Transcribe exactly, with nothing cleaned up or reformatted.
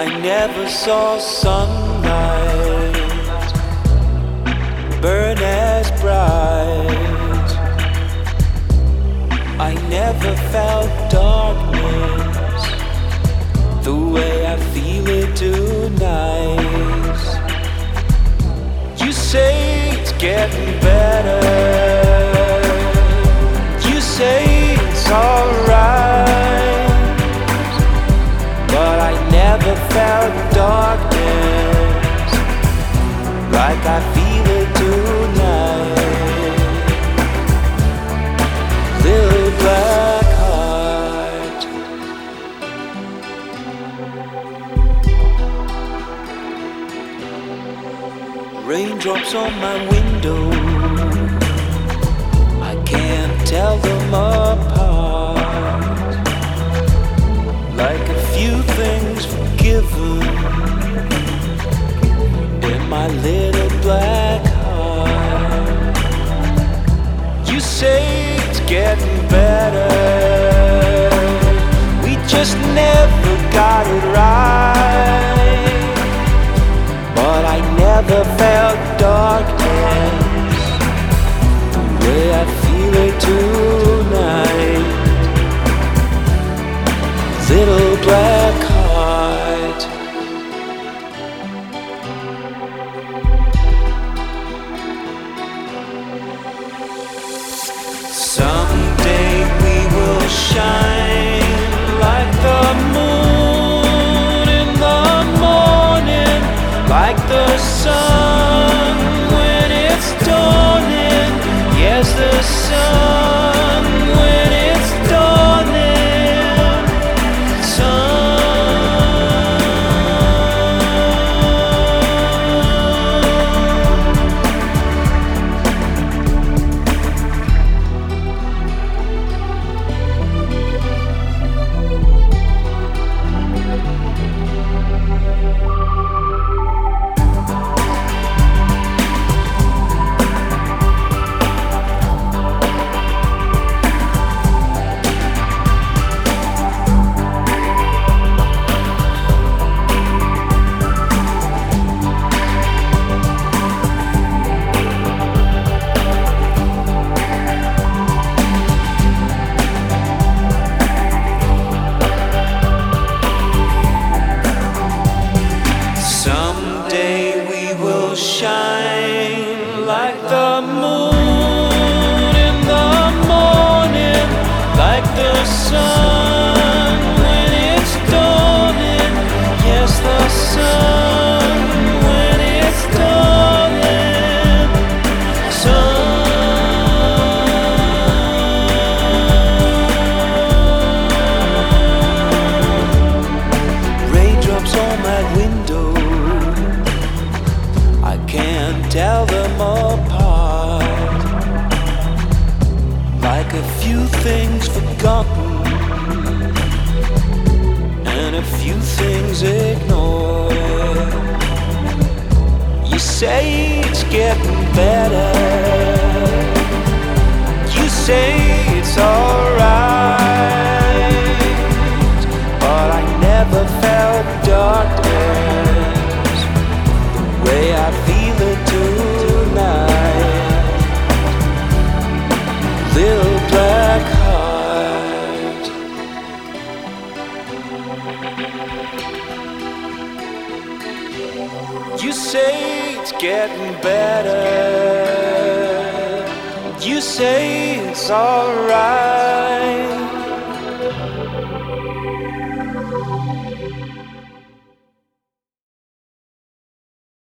I never saw sunlight burn as bright. I never felt darkness the way I feel it tonight. You say it's getting better, you say it's alright, but I never felt darkness like I feel it tonight. Little black heart. Raindrops on my window, I can't tell them apart. Like a few things forgiven in my little black heart. You say it's getting better, we just never got it right. But I never felt darkness the way I feel it tonight. Little black heart. Someday we will shine like the moon in the morning, like the sun when it's dawning. Yes, the sun when it's dawning. Shine like the moon in the morning, like the sun when it's dawning. Yes, the sun when it's dawning. Sun. Raindrops on my window, I can't tell them apart. Like a few things forgotten and a few things ignored. You say it's getting better, you say it's alright, but I never felt darkness the way I feel it tonight. Little black heart. You say it's getting better, you say it's alright,